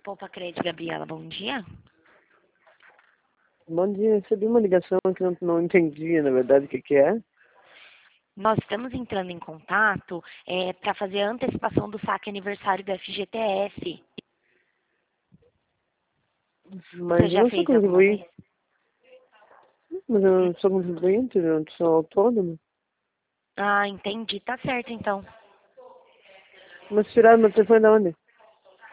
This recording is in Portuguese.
Poupa Crédito, Gabriela, bom dia. Bom dia, recebi uma ligação que não entendi, na verdade, o que é. Nós estamos entrando em contato para fazer a antecipação do saque aniversário do FGTS. Você Mas eu já não sou fez alguma vez? contribuinte, mas eu não sou contribuinte, eu sou autônomo. Ah, entendi. Tá certo, então. Mas tiraram meu telefone de onde?